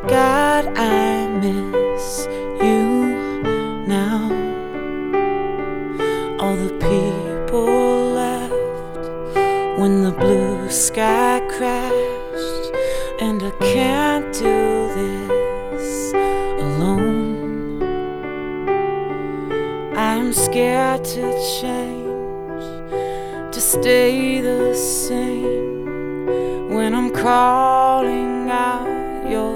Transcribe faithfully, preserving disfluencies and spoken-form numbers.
God, I miss you now. All the people left when the blue sky crashed, and I can't do this alone. I'm scared to change, to stay the same when I'm crawling